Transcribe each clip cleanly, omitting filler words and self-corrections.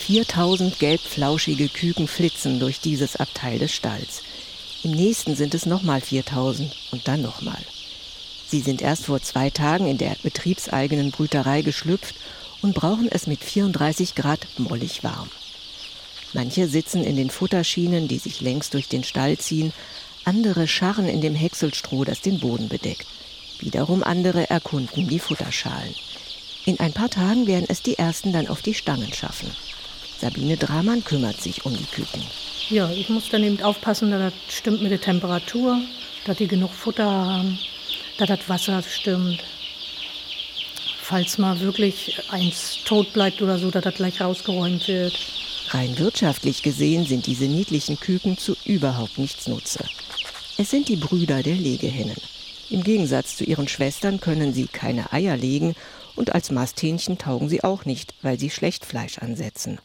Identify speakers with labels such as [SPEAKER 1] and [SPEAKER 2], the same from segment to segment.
[SPEAKER 1] 4000 gelb-flauschige Küken flitzen durch dieses Abteil des Stalls. Im nächsten sind es nochmal 4000 und dann nochmal. Sie sind erst vor 2 Tagen in der betriebseigenen Brüterei geschlüpft und brauchen es mit 34 Grad mollig warm. Manche sitzen in den Futterschienen, die sich längs durch den Stall ziehen. Andere scharren in dem Häckselstroh, das den Boden bedeckt. Wiederum andere erkunden die Futterschalen. In ein paar Tagen werden es die ersten dann auf die Stangen schaffen. Sabine Dramann kümmert sich um die Küken.
[SPEAKER 2] Ja, ich muss dann eben aufpassen, dass das stimmt mit der Temperatur, dass die genug Futter haben, dass das Wasser stimmt. Falls mal wirklich eins tot bleibt oder so, dass das gleich rausgeräumt wird.
[SPEAKER 1] Rein wirtschaftlich gesehen sind diese niedlichen Küken zu überhaupt nichts Nutze. Es sind die Brüder der Legehennen. Im Gegensatz zu ihren Schwestern können sie keine Eier legen und als Masthähnchen taugen sie auch nicht, weil sie schlecht Fleisch ansetzen.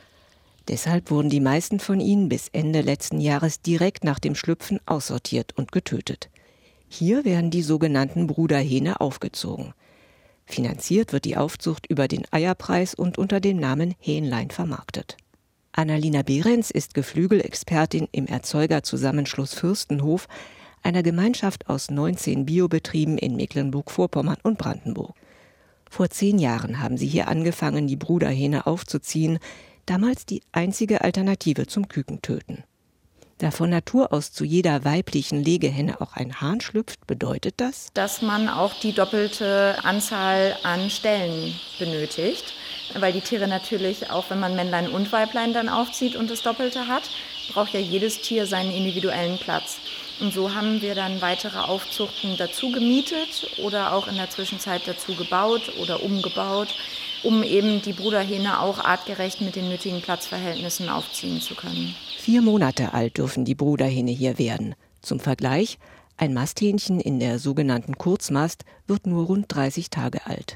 [SPEAKER 1] Deshalb wurden die meisten von ihnen bis Ende letzten Jahres direkt nach dem Schlüpfen aussortiert und getötet. Hier werden die sogenannten Bruderhähne aufgezogen. Finanziert wird die Aufzucht über den Eierpreis und unter dem Namen Hähnlein vermarktet. Annalena Behrens ist Geflügelexpertin im Erzeugerzusammenschluss Fürstenhof, einer Gemeinschaft aus 19 Biobetrieben in Mecklenburg-Vorpommern und Brandenburg. Vor 10 Jahren haben sie hier angefangen, die Bruderhähne aufzuziehen, damals die einzige Alternative zum Kükentöten. Da von Natur aus zu jeder weiblichen Legehenne auch ein Hahn schlüpft, bedeutet das,
[SPEAKER 3] dass man auch die doppelte Anzahl an Stellen benötigt. Weil die Tiere natürlich, auch wenn man Männlein und Weiblein dann aufzieht und das Doppelte hat, braucht ja jedes Tier seinen individuellen Platz. Und so haben wir dann weitere Aufzuchten dazu gemietet oder auch in der Zwischenzeit dazu gebaut oder umgebaut, um eben die Bruderhähne auch artgerecht mit den nötigen Platzverhältnissen aufziehen zu können.
[SPEAKER 1] 4 Monate alt dürfen die Bruderhähne hier werden. Zum Vergleich, ein Masthähnchen in der sogenannten Kurzmast wird nur rund 30 Tage alt.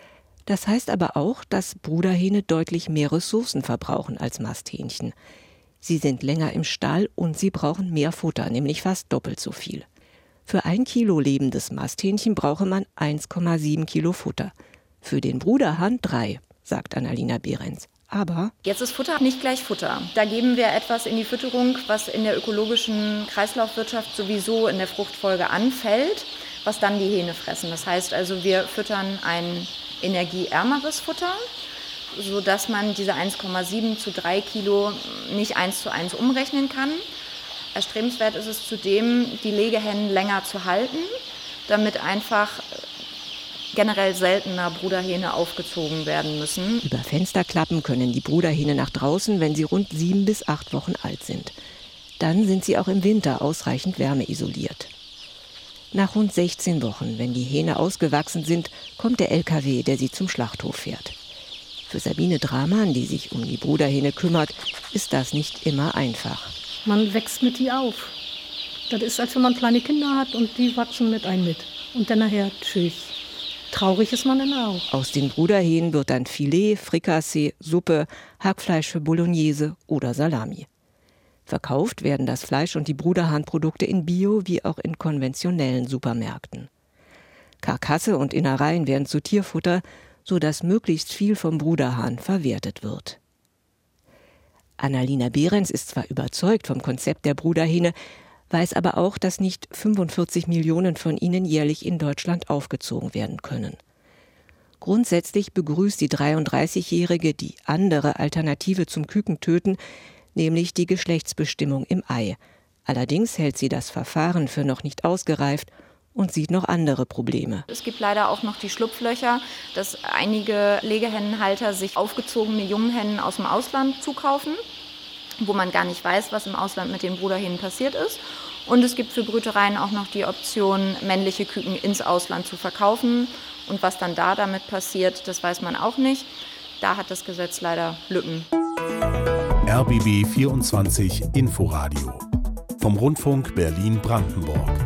[SPEAKER 1] Das heißt aber auch, dass Bruderhähne deutlich mehr Ressourcen verbrauchen als Masthähnchen. Sie sind länger im Stall und sie brauchen mehr Futter, nämlich fast doppelt so viel. Für 1 Kilo lebendes Masthähnchen brauche man 1,7 Kilo Futter. Für den Bruderhahn 3, sagt Annalena Behrens. Aber
[SPEAKER 3] jetzt ist Futter nicht gleich Futter. Da geben wir etwas in die Fütterung, was in der ökologischen Kreislaufwirtschaft sowieso in der Fruchtfolge anfällt, was dann die Hähne fressen. Das heißt also, wir füttern ein energieärmeres Futter, sodass man diese 1,7 zu 3 Kilo nicht 1:1 umrechnen kann. Erstrebenswert ist es zudem, die Legehennen länger zu halten, damit einfach generell seltener Bruderhähne aufgezogen werden müssen.
[SPEAKER 1] Über Fensterklappen können die Bruderhähne nach draußen, wenn sie rund 7 bis 8 Wochen alt sind. Dann sind sie auch im Winter ausreichend wärmeisoliert. Nach rund 16 Wochen, wenn die Hähne ausgewachsen sind, kommt der LKW, der sie zum Schlachthof fährt. Für Sabine Dramann, die sich um die Bruderhähne kümmert, ist das nicht immer einfach.
[SPEAKER 2] Man wächst mit die auf. Das ist, als wenn man kleine Kinder hat und die wachsen mit einem mit. Und dann nachher tschüss. Traurig ist man dann auch.
[SPEAKER 1] Aus den Bruderhähnen wird dann Filet, Frikassee, Suppe, Hackfleisch für Bolognese oder Salami. Verkauft werden das Fleisch und die Bruderhahnprodukte in Bio- wie auch in konventionellen Supermärkten. Karkasse und Innereien werden zu Tierfutter, sodass möglichst viel vom Bruderhahn verwertet wird. Annalena Behrens ist zwar überzeugt vom Konzept der Bruderhähne, weiß aber auch, dass nicht 45 Millionen von ihnen jährlich in Deutschland aufgezogen werden können. Grundsätzlich begrüßt die 33-Jährige die andere Alternative zum Kükentöten, nämlich die Geschlechtsbestimmung im Ei. Allerdings hält sie das Verfahren für noch nicht ausgereift und sieht noch andere Probleme.
[SPEAKER 3] Es gibt leider auch noch die Schlupflöcher, dass einige Legehennenhalter sich aufgezogene Junghennen aus dem Ausland zukaufen, wo man gar nicht weiß, was im Ausland mit den Bruderhähnen passiert ist. Und es gibt für Brütereien auch noch die Option, männliche Küken ins Ausland zu verkaufen. Und was dann damit passiert, das weiß man auch nicht. Da hat das Gesetz leider Lücken.
[SPEAKER 4] RBB 24 Inforadio vom Rundfunk Berlin-Brandenburg.